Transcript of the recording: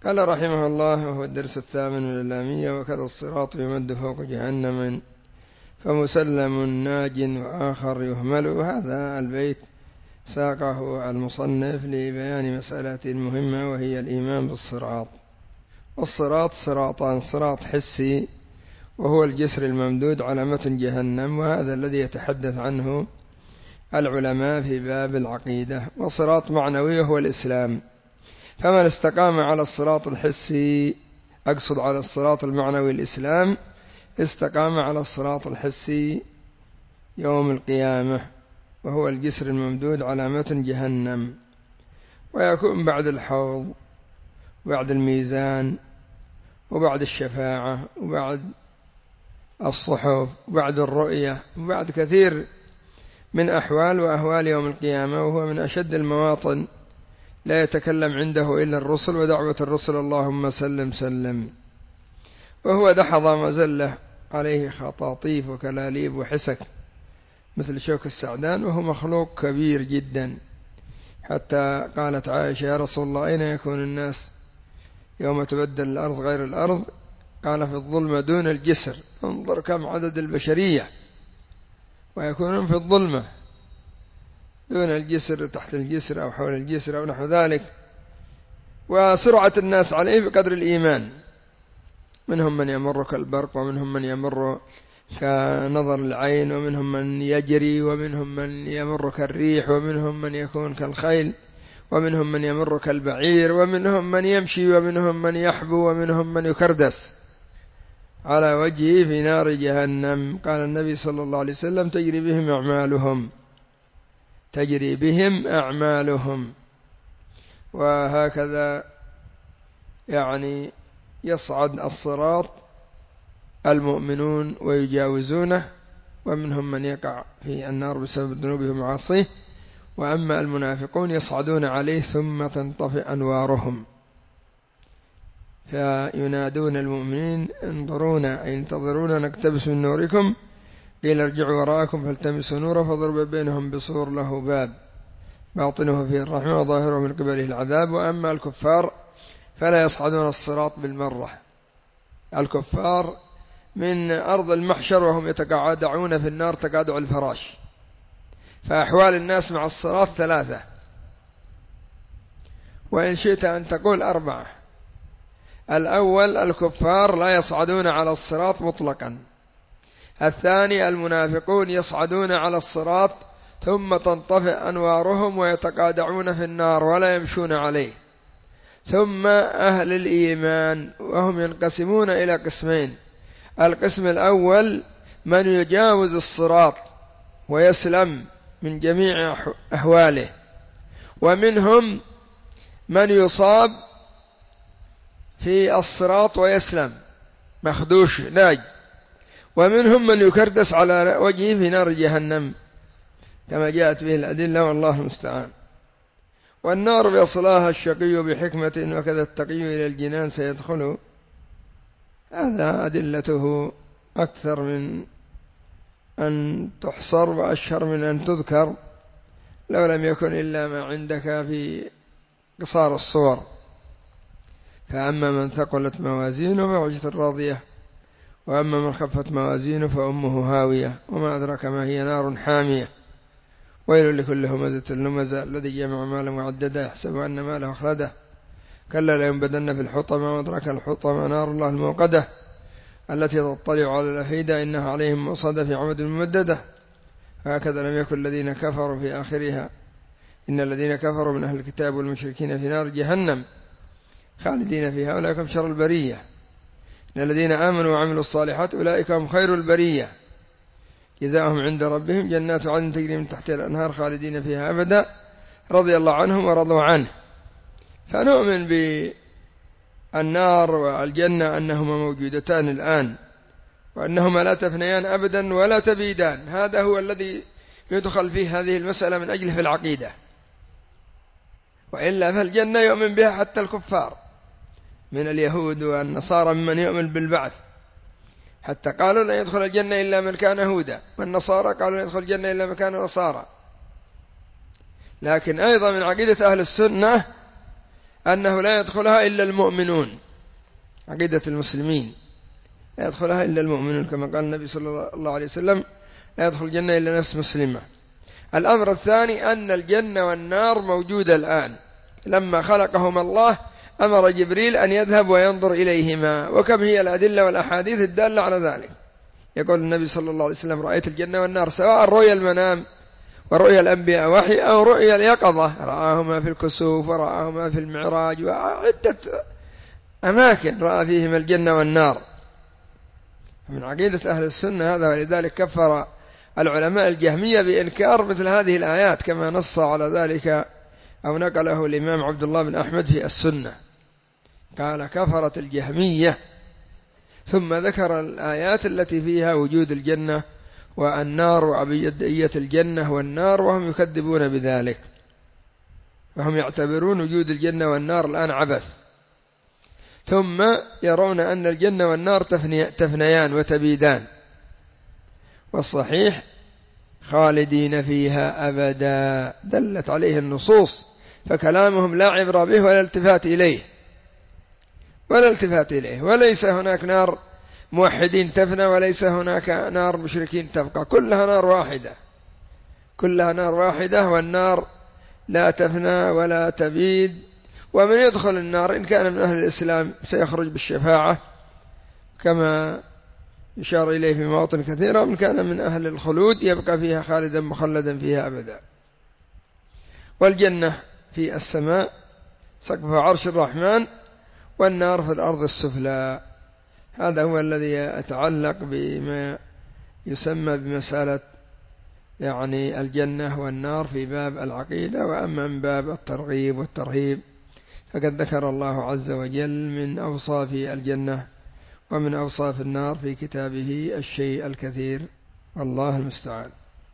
قال رحمه الله: وهو الدرس الثامن من اللامية: وكذا الصراط يمد فوق جهنم فمسلم ناج وآخر يهمل. هذا البيت ساقه المصنف لبيان مسألة مهمة، وهي الإيمان بالصراط. والصراط صراطان: صراط حسي وهو الجسر الممدود على متن جهنم، وهذا الذي يتحدث عنه العلماء في باب العقيدة. وصراط معنوي وهو الإسلام، فمن استقام على الصراط الحسي، أقصد على الصراط المعنوي الإسلام، استقام على الصراط الحسي يوم القيامة، وهو الجسر الممدود على متن جهنم، ويكون بعد الحوض وبعد الميزان وبعد الشفاعة وبعد الصحف وبعد الرؤية وبعد كثير من أحوال وأهوال يوم القيامة، وهو من أشد المواطن لا يتكلم عنده إلا الرسل ودعوة الرسل اللهم سلم سلم. وهو دحض مزلة عليه خطاطيف وكلاليب وحسك مثل شوك السعدان، وهو مخلوق كبير جدا، حتى قالت عائشة: يا رسول الله، أين يكون الناس يوم تبدل الأرض غير الأرض؟ قال: في الظلمة دون الجسر. انظر كم عدد البشرية، ويكونون في الظلمة دون الجسر، تحت الجسر أو حول الجسر أو نحو ذلك. وسرعة الناس عليه بقدر الإيمان، منهم من يمر كالبرق، ومنهم من يمر كنظر العين، ومنهم من يجري، ومنهم من يمر كالريح، ومنهم من يكون كالخيل، ومنهم من يمر كالبعير، ومنهم من يمشي، ومنهم من يحبو، ومنهم من يكردس على وجهه في نار جهنم. قال النبي صلى الله عليه وسلم: تجري بهم أعمالهم، تجري بهم أعمالهم. وهكذا يعني يصعد الصراط المؤمنون ويجاوزونه، ومنهم من يقع في النار بسبب ذنوبه ومعاصيه. وأما المنافقون يصعدون عليه ثم تنطفئ أنوارهم، فينادون المؤمنين: انظرونا أي انتظرونا نقتبس من نوركم. قيل: ارجعوا وراءكم فالتمسوا نورا، فضرب بينهم بسور له باب باطنه فيه الرحمة وظاهره من قبله العذاب. وأما الكفار فلا يصعدون الصراط بالمرة. الكفار من أرض المحشر وهم يتقاعدون في النار تقاعد الفراش. فأحوال الناس مع الصراط ثلاثة، وإن شئت أن تقول أربعة. الأول: الكفار لا يصعدون على الصراط مطلقا. الثاني: المنافقون يصعدون على الصراط ثم تنطفئ أنوارهم ويتقاعدون في النار ولا يمشون عليه. ثم أهل الإيمان، وهم ينقسمون إلى قسمين: القسم الأول من يجاوز الصراط ويسلم من جميع أحواله، ومنهم من يصاب في الصراط ويسلم مخدوش ناج، ومنهم من يكردس على وجهه في نار جهنم كما جاءت به الأدلة، والله المستعان. والنار يصلاها الشقي بحكمة، وكذا التقي إلى الجنان سيدخل. هذا أدلته أكثر من أن تحصر وأشهر من أن تذكر، لو لم يكن إلا ما عندك في قصار الصور. فأما من ثقلت موازينه فعجة راضية، وأما من خفت موازينه فأمه هاوية، وما أدرك ما هي نار حامية. ويل لكل همزة لمزة الذي جمع مالا وعدده يحسب أن ماله أخلده، كلا لينبذن في الحطمة، وأدرك الحطمة نار الله الموقدة التي تطلع على الأفئدة إنها عليهم مؤصدة في عمد ممددة. هكذا لم يكن الذين كفروا في آخرها: إن الذين كفروا من أهل الكتاب والمشركين في نار جهنم خالدين فيها أولئك هم شر البرية، إن الذين آمنوا وعملوا الصالحات أولئك هم خير البرية، جزاؤهم عند ربهم جنات عدن تجري من تحتها الأنهار خالدين فيها أبدا، رضي الله عنهم ورضوا عنه. فنؤمن بالنار والجنة أنهما موجودتان الآن، وأنهما لا تفنيان أبدا ولا تبيدان. هذا هو الذي يدخل فيه هذه المسألة من أجله في العقيدة، وإلا فالجنة يؤمن بها حتى الكفار من اليهود والنصارى ممن يؤمن بالبعث، حتى قالوا لا يدخل الجنة إلا من كان هودا، والنصارى قالوا لا يدخل الجنة إلا من كان نصارى. لكن أيضا من عقيدة أهل السنة أنه لا يدخلها إلا المؤمنون، عقيدة المسلمين لا يدخلها إلا المؤمنون، كما قال النبي صلى الله عليه وسلم: لا يدخل الجنة إلا نفس مسلمة. الأمر الثاني أن الجنة والنار موجودة الآن، لما خلقهما الله أمر جبريل أن يذهب وينظر إليهما، وكم هي الأدلة والأحاديث الدالة على ذلك. يقول النبي صلى الله عليه وسلم: رأيت الجنة والنار، سواء رؤيا المنام ورؤيا الأنبياء وحي أو رؤيا اليقظة، رآهما في الكسوف ورآهما في المعراج وعدة أماكن رأى فيهما الجنة والنار. من عقيدة أهل السنة هذا، ولذلك كفر العلماء الجهمية بإنكار مثل هذه الآيات، كما نص على ذلك أو نقله الإمام عبد الله بن أحمد في السنة، قال: كفرت الجهمية، ثم ذكر الآيات التي فيها وجود الجنة والنار وأبدية الجنة والنار، وهم يكذبون بذلك، وهم يعتبرون وجود الجنة والنار الآن عبث، ثم يرون أن الجنة والنار تفنيان وتبيدان، والصحيح خالدين فيها أبدا، دلت عليه النصوص، فكلامهم لا عبرة به ولا التفات إليه، وليس هناك نار موحدين تفنى، وليس هناك نار مشركين تبقى، كلها نار واحدة، والنار لا تفنى ولا تبيد. ومن يدخل النار إن كان من أهل الإسلام سيخرج بالشفاعة كما يشار إليه في مواطن كثيرة، ومن كان من أهل الخلود يبقى فيها خالدا مخلدا فيها أبدا. والجنة في السماء سقفها عرش الرحمن، والنار في الأرض السفلى. هذا هو الذي يتعلق بما يسمى بمسألة يعني الجنة والنار في باب العقيدة. وأما من باب الترغيب والترهيب فقد ذكر الله عز وجل من أوصاف الجنة ومن أوصاف النار في كتابه الشيء الكثير، والله المستعان.